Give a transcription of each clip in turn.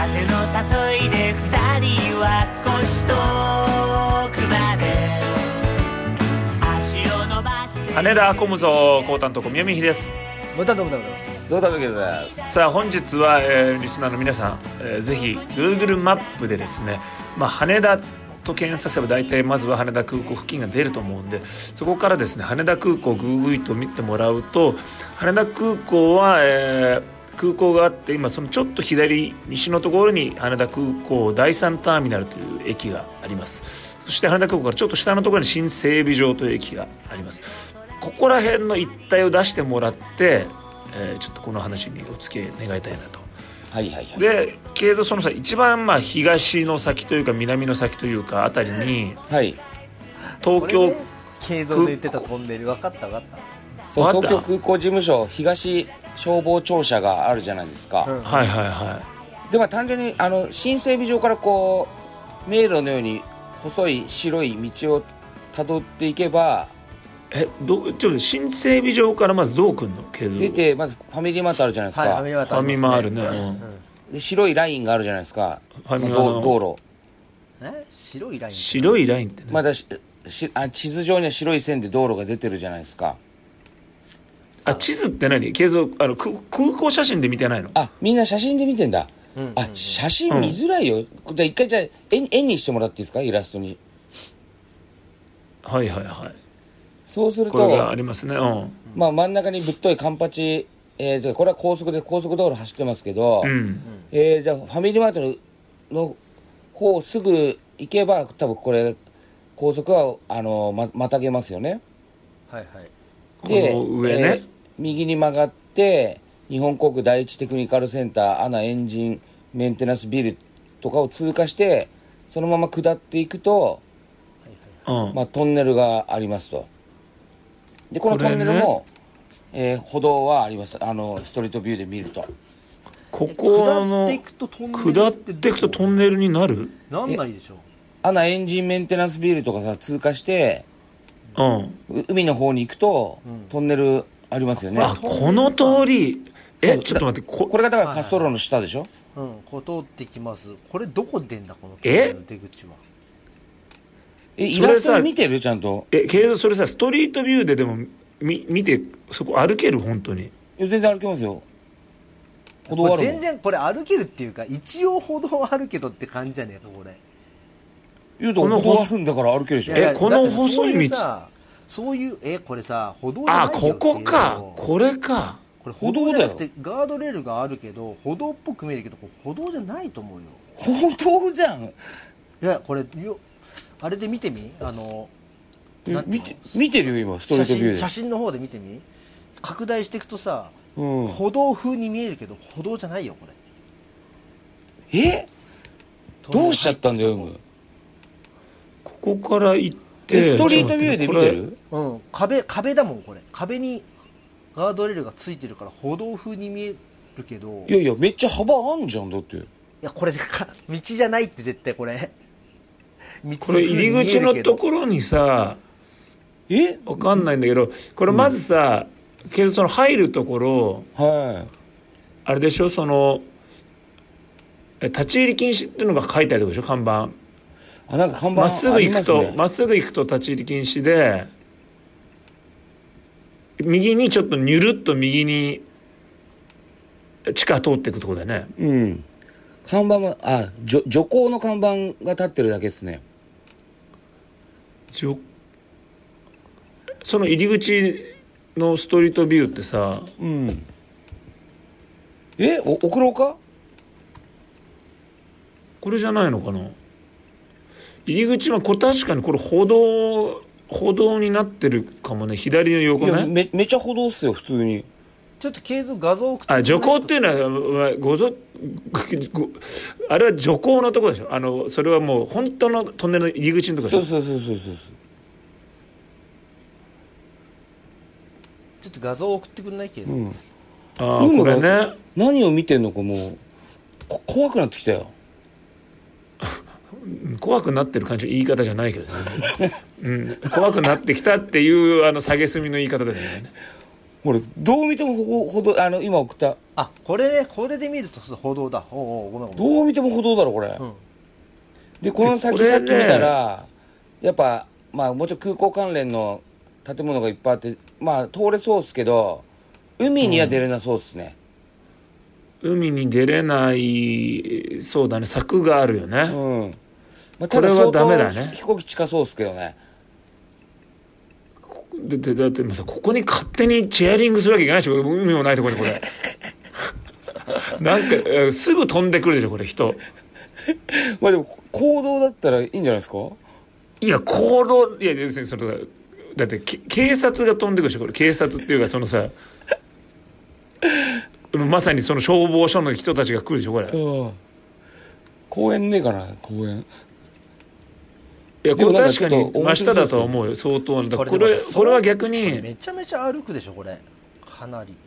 風の誘いで二人は少し遠くまで足を伸ばして羽田コムゾ高担当宮見秀です。 またどうもどうもですそうだけどです。 さあ本日は、リスナーの皆さん、ぜひ Google マップでですね、羽田と検索すれば大体まずは羽田空港付近が出ると思うんで、そこからですね羽田空港をグーグイと見てもらうと、羽田空港は、空港があって、今そのちょっと左西のところに羽田空港第3ターミナルという駅があります。そして羽田空港からちょっと下のところに新整備場という駅があります。ここら辺の一帯を出してもらって、ちょっとこの話にお付き合い願いたいなと。 はいはいはい。 で経済そのさ一番東の先というか南の先というかあたりに、 はい。 東京、 経蔵で言ってたトンネル分かった分かった、 そうわかった東京空港事務所東消防庁舎があるじゃないですか。 うんはいはいはで単純に新整備場からこう迷路のように細い白い道をたどっていけばい。ちょっと新整備場からまずどう来んの経済出て、まずファミリーマートあるじゃないですか。 はい、ファミマートファミマあるね、 で白いラインがあるじゃないですか。 ファミマの道路。 白いライン白いラインってね、 まだ地図上には白い線で道路が出てるじゃないですか。 地図って何経済空港写真で見てないの？ みんな写真で見てんだ。 うん写真見づらいよ。じゃあ一回絵にしてもらっていいですか、イラストに。 はいはいはい。 そうするこれがとありますね。 真ん中にぶっといカンパチ、でこれは高速道路走ってますけど、じゃあファミリーマートの方すぐ行けば多分これ高速はまたげますよね。 はいはいこの上ね、 右に曲がって日本航空第一テクニカルセンターアナエンジンメンテナンスビルとかを通過してそのまま下っていくと、トンネルがありますと。でこのトンネルも、歩道はあります。ストリートビューで見るとここの下っていくとトンネル下っていくとトンネルになる？ なんないでしょ。 アナエンジンメンテナンスビルとかさ通過して海の方に行くと、トンネルありますよね。 この通り。ちょっと待って、 これがだから滑走路の下でしょ。 こう通ってきます。これどこ出んだこのトンネルの出口は。 イラスト見てるちゃんと。 経済それさストリートビューででも見てそこ歩ける？本当に全然歩けますよ。歩道あるもん。 全然これ歩けるっていうか一応歩道あるけどって感じじゃねえかこれ。 言うと歩道あるんだから歩けるでしょ。 この細い道そういうこれさ歩道じゃないよ。 ここかこれか。 これ歩道じゃなくてガードレールがあるけど歩道っぽく見えるけどこれ歩道じゃないと思うよ。 歩道じゃん。 いやこれあれで見てみ見てるよ今ストリートビューで。 写真の方で見てみ拡大していくとさ、歩道風に見えるけど歩道じゃないよこれ。 どうしちゃったんだよここから行ってストリートビューで見てる？ 壁だもんこれ。壁にガードレールがついてるから歩道風に見えるけど。 いやめっちゃ幅あんじゃんだって。 いやこれ道じゃないって絶対これ。 これ入り口のところにさわかんないんだけどこれまずさ、その入るところ、あれでしょその立ち入り禁止っていうのが書いてあるでしょ看板。 なんか看板まっすぐ行くと、 ありますね。 まっすぐ行くと立ち入り禁止で右にちょっとニュルっと右に地下通っていくところだよね。 看板は徐行の看板が立ってるだけですね。 その入り口のストリートビューってさ、 送ろうか？これじゃないのかな。入り口は確かにこれ歩道になってるかもね。左の横ね。 めっちゃ歩道っすよ普通に。 ちょっと画像送って。 徐行っていうのはあれは徐行のところでしょ。それはもう本当のトンネルの入り口のところでしょ。 そうちょっと画像送ってくんないけど。 これね。 何を見てんのかもう怖くなってきたよ。 怖くなってる感じの言い方じゃないけどね、怖くなってきたっていう蔑みの言い方だよね。 ほらどう見ても歩道今送ったあこれねこれで見ると歩道だ。おうごめんごめん。 どう見ても歩道だろこれ、 んでこの先さっき見たらやっぱまあもちろん空港関連の建物がいっぱいあってまあ通れそうっすけど海には出れなそうっすね、 海に出れないそうだね柵があるよね、 まあ、 これはダメだね。 飛行機近そうっすけどね。 だってさここに勝手にチェアリングするわけいかないでしょ海もないところにこれなんかすぐ飛んでくるでしょこれ人まあでも公道だったらいいんじゃないですか。 いや行動いや要するにそれだって警察が飛んでくるでしょこれ警察っていうかそのさまさにその消防署の人たちが来るでしょこれ。 公園ねえかな公園。 いやこれ確かに真下だとは思うよ相当だこれは逆にめちゃめちゃ歩くでしょこれかなり。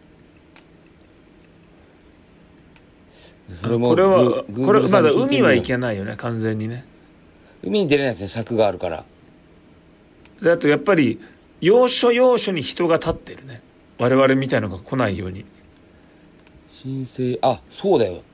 それもこれはまだ海は行けけないよね完全にね。 海に出れないですね柵があるから。 であとやっぱり要所要所に人が立ってるね我々みたいのが来ないように。 申請そうだよ。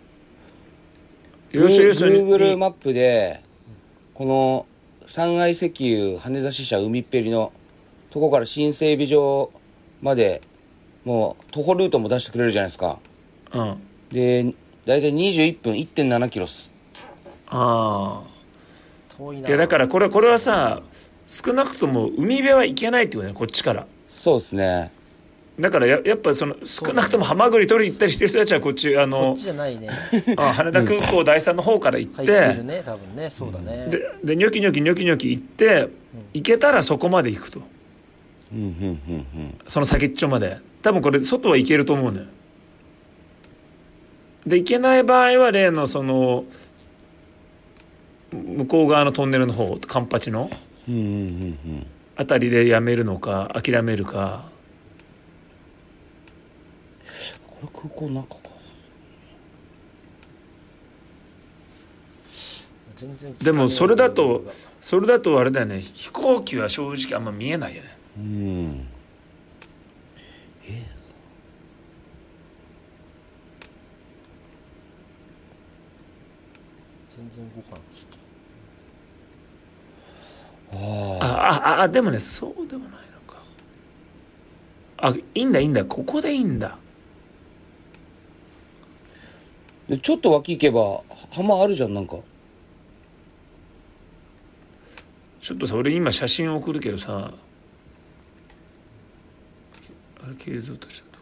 要所要所に Google マップでこの三愛石油羽田支社海っぺりのとこから新整備場までもう徒歩ルートも出してくれるじゃないですか。でだいたい21分 1.7 キロっす。 遠いな。 いやだからこれはさ少なくとも海辺は行けないってことねこっちから。 そうですね。 だからやっぱその少なくともハマグリ取り行ったりしてる人たちはこっちこっちじゃないね羽田空港第3の方から行って、 入ってるね多分ねそうだね。 でニョキニョキ行って、行けたらそこまで行くと、その先っちょまで多分これ外は行けると思うのよ。で行けない場合は例のその向こう側のトンネルの方カンパチのあたりでやめるのか諦めるか。 これ空港の中か。 全然でもそれだとあれだよね飛行機は正直あんま見えないよね。 全然動かない。 でもねそうでもないのか。いいんだここでいいんだ。 でちょっと脇行けば浜あるじゃんなんか。 ちょっとさ俺今写真送るけどさあれ継続とした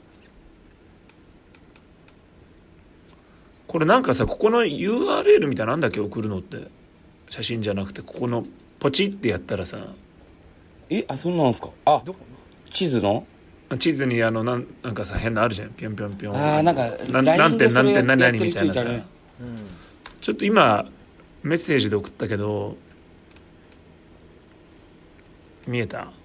これなんかさここの URL みたいななんだっけ送るのって写真じゃなくてここのポチってやったらさそんなんですか。地図の地図になんかさ変なあるじゃんピョンピョンピョンなんか何点何点何々 みみたいなさ、ちょっと今メッセージで送ったけど見えた？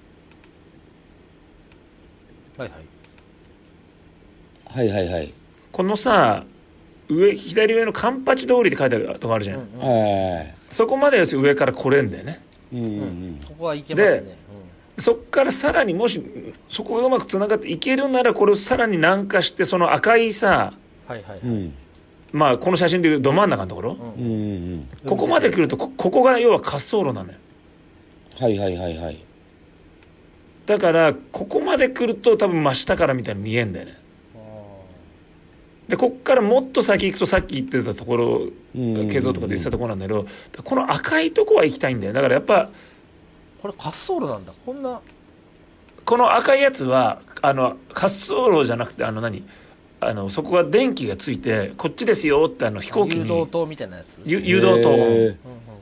はいこのさ左上のカンパチ通りって書いてあるとこあるじゃん、そこまで上から来れんだよね、 ここは行けますね。 そっからさらにもしそこがうまくつながっていけるならこれをさらに南下してその赤いさ、まあこの写真でいうど真ん中のところ、ここまで来るとここが要は滑走路なのよ。だからここまで来ると多分真下からみたいに見えんだよね。でこっからもっと先行くとさっき言ってたところ映像とかで言ってたところなんだけどこの赤いとこは行きたいんだよ。だからやっぱこれ滑走路なんだ。 この赤いやつは滑走路じゃなくてそこが電気がついてこっちですよって飛行機に誘導灯みたいなやつ。 誘導灯。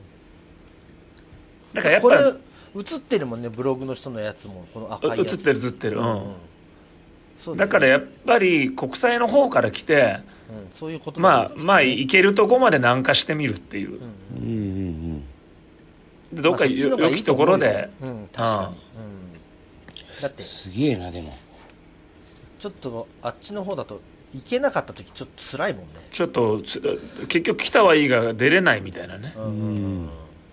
だからやっぱこれ映ってるもんねブログの人のやつもこの赤いやつ。 映ってる。だからやっぱり国際の方から来て、 そういうことまあ行けるとこまで南下してみるっていう、でどっか良きところで、 確かに、だってすげえな。でもちょっとあっちの方だと行けなかった時ちょっと辛いもんね。 ちょっと結局来たはいいが出れないみたいなね。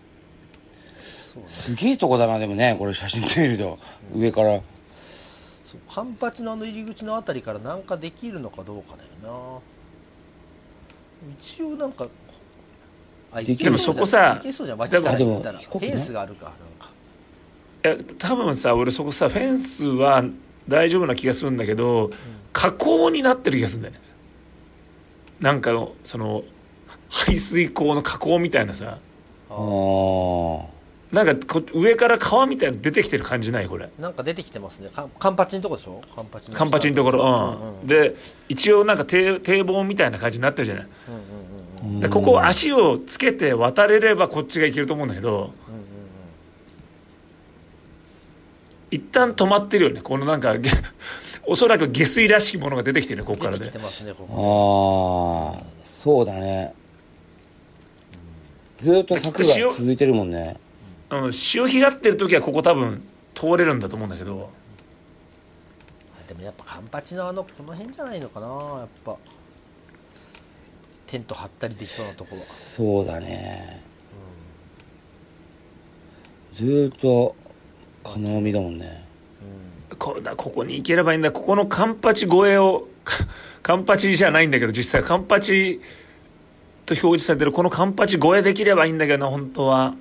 すげえとこだな。でもねこれ写真で見ると、上からそうカンパチの入り口のあたりからなんかできるのかどうかだよな。一応なんかででもそこさいけそうじゃん脇から行ったらフでもェンスがあるか多分さ俺そこさフェンスは大丈夫な気がするんだけど、河口になってる気がするんだよね。なんかその排水溝の河口みたいなさ、なんか上から川みたいなの出てきてる感じないこれ。 なんか出てきてますね。カンパチのとこでしょ。カンパチのところ、で一応なんか堤防みたいな感じになってるじゃない、でここ足をつけて渡れればこっちが行けると思うんだけど、一旦止まってるよね。このなんかおそらく下水らしきものが出てきてるね、ここからね。 出てきてますね、ここ。 そうだね。ずっと柵が続いてるもんね。 潮干狩ってる時はここ多分通れるんだと思うんだけど、 でもやっぱカンパチのこの辺じゃないのかな。やっぱテント張ったりできそうなところ。 そうだね、ずっと金網だもんね、 ここに行ければいいんだ。ここのカンパチ越えをカンパチじゃないんだけど、実際カンパチと表示されてるこのカンパチ越えできればいいんだけどな、本当は。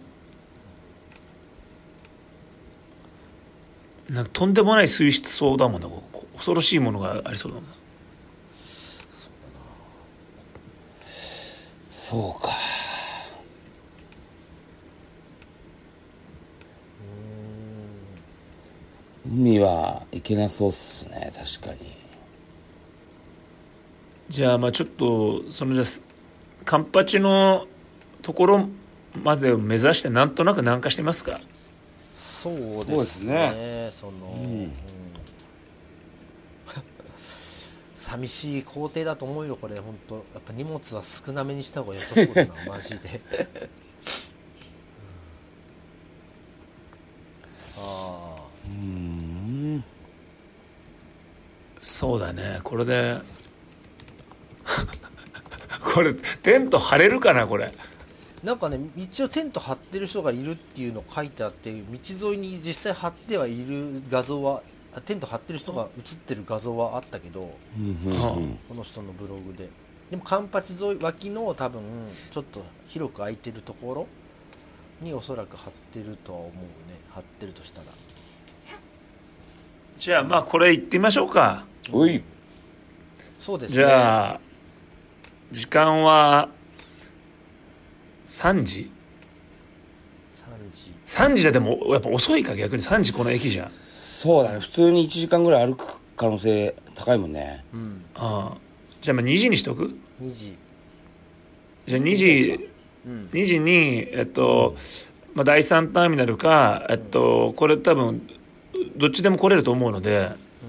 なんかとんでもない水質そうだもんな、ここ恐ろしいものがありそうだもんな。 そうか。海は行けなそうっすね、確かに。 じゃあまあちょっとじゃあカンパチのところまでを目指してなんとなく南下してますか。 そうですね。寂しい工程だと思うよこれ。本当やっぱ荷物は少なめにした方が良さそうだなマジで。 そうだね。これでこれテント張れるかなこれ。 なんかね、一応テント張ってる人がいるっていうの書いてあって、道沿いに実際張ってはいる画像は、テント張ってる人が写ってる画像はあったけど、この人のブログで。でもカンパチ沿い脇の多分ちょっと広く空いてるところにおそらく張ってるとは思うね。張ってるとしたら。 じゃあまあこれ行ってみましょうか。 おい。 そうですね。 じゃあ時間は3時3時じゃでもやっぱ遅いか。逆に3時この駅じゃ。 そうだね。普通に1時間ぐらい歩く可能性高いもんね。 じゃあまあ2時にしとく。 2時じゃあ2時にまあ、第3ターミナルかこれ多分どっちでも来れると思うので、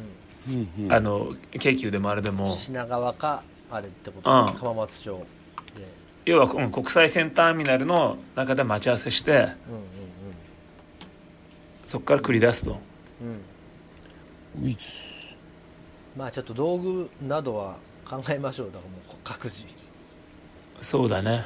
京急でもあれでも品川かあれってこと、浜松町で、 要は、国際線ターミナルの中で待ち合わせして、そこから繰り出すと、 まあちょっと道具などは考えましょう。だからもう各自。 そうだね。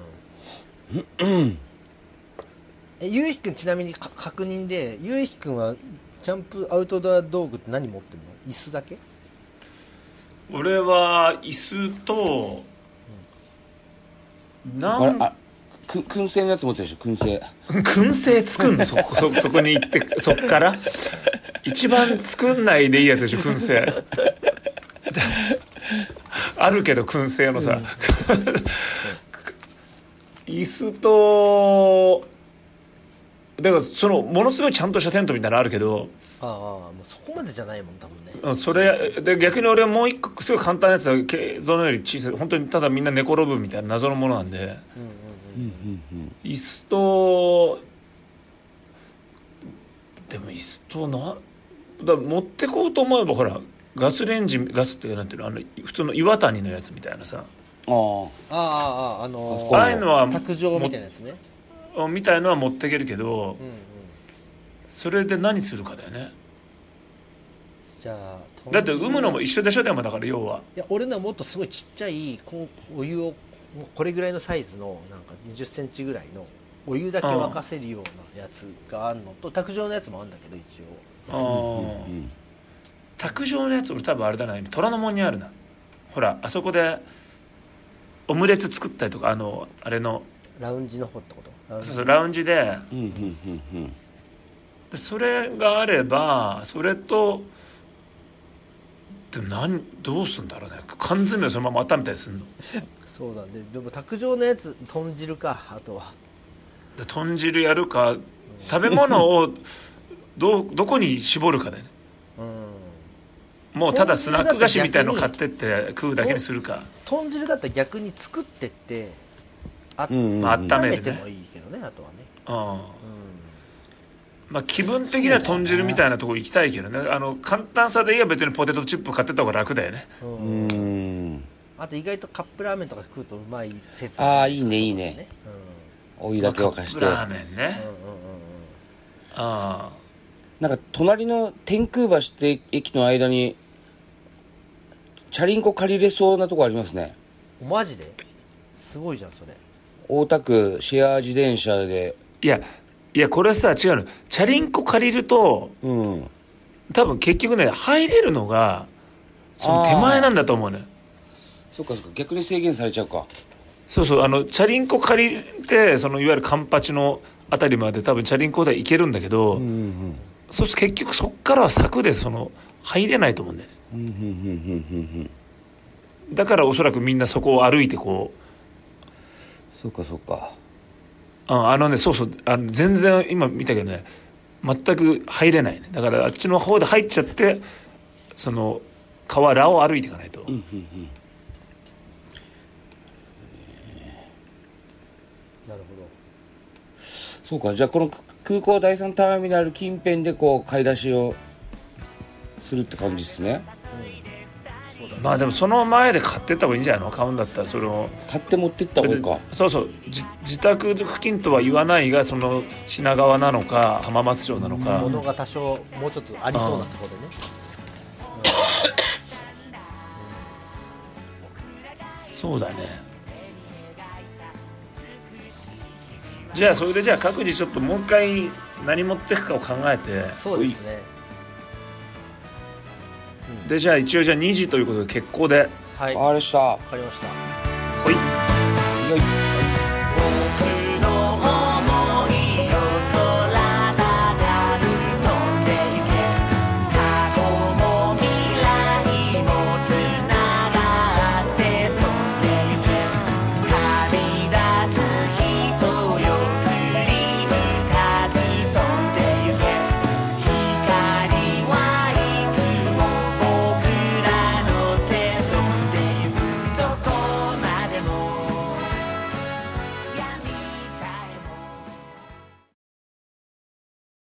ゆうひくんちなみに確認で、ゆうひくんはキャンプアウトドア道具って何持ってるの？椅子だけ？ 俺は椅子と、 燻製のやつ持ってるでしょ。燻製作んのそこに行ってそっから一番作んないでいいやつでしょ燻製。あるけど燻製のさ、椅子とだからそのものすごいちゃんとしたテントみたいなのあるけど、 もうそこまでじゃないもん多分ね。 それで逆に俺はもう一個すごい簡単なやつはそのより小さい、本当にただみんな寝転ぶみたいな謎のものなんで、椅子とでも椅子とだ持ってこうと思えばほらガスってなんていうの普通の岩谷のやつみたいなさ、 ああいうのは卓上みたいなやつねみたいのは持っていけるけど、それで何するかだよね。 じゃあだって産むのも一緒でしょ。でもだから要はいや俺のはもっとすごいちっちゃいお湯をこれぐらいのサイズのなんか20センチぐらいのお湯だけ沸かせるようなやつがあるのと、卓上のやつもあるんだけど一応卓上のやつ俺多分あれだな、今虎ノ門にあるな。ほらあそこでオムレツ作ったりとか、あれのラウンジの方ってこと？ そうそうラウンジで、でそれがあれば、それとでもどうすんだろうね、缶詰をそのまま温めたりすんの。 そうだね。でも卓上のやつ豚汁か、あとはで豚汁やるか、食べ物をどこに絞るかだよね。もうただスナック菓子みたいの買ってって食うだけにするか。 豚汁だったら逆に作ってって温めててもいいけどね、あとはね。まあ、気分的には豚汁みたいなとこ行きたいけどね。簡単さで言えば別にポテトチップ買ってた方が楽だよね。あと意外とカップラーメンとか食うとうまい説。 ああいいねいいね、お湯だけ沸かして、 カップラーメンね。 なんか隣の天空橋って駅の間にチャリンコ借りれそうなとこありますね。 マジですごいじゃんそれ。 大田区シェア自転車で。 いやこれさ違うの、チャリンコ借りると、多分結局ね入れるのがその手前なんだと思うね。 そっかそっか、逆に制限されちゃうか。 そうチャリンコ借りていわゆるカンパチのあたりまで多分チャリンコで行けるんだけど、そうすると結局そっからは柵で入れないと思うんだよね。だからおそらくみんなそこを歩いてこう。 そうかそうか。 全然今見たけどね全く入れないね。だからあっちの方で入っちゃって河原を歩いていかないと。 なるほど。 そうか、じゃあこの空港第3ターミナル近辺でこう買い出しをするって感じですね。 まあでもその前で買ってった方がいいんじゃないの。買うんだったらそれを買って持ってった方がいいか。 そう自宅付近とは言わないが品川なのか浜松町なのか、 物が多少もうちょっとありそうなところでね。 そうだね。じゃあそれで各自ちょっともう一回何持っていくかを考えて。 そうですね。 でじゃあ一応2時ということで決行で。 はい。 わかりました。 わかりました。 はい。 よい。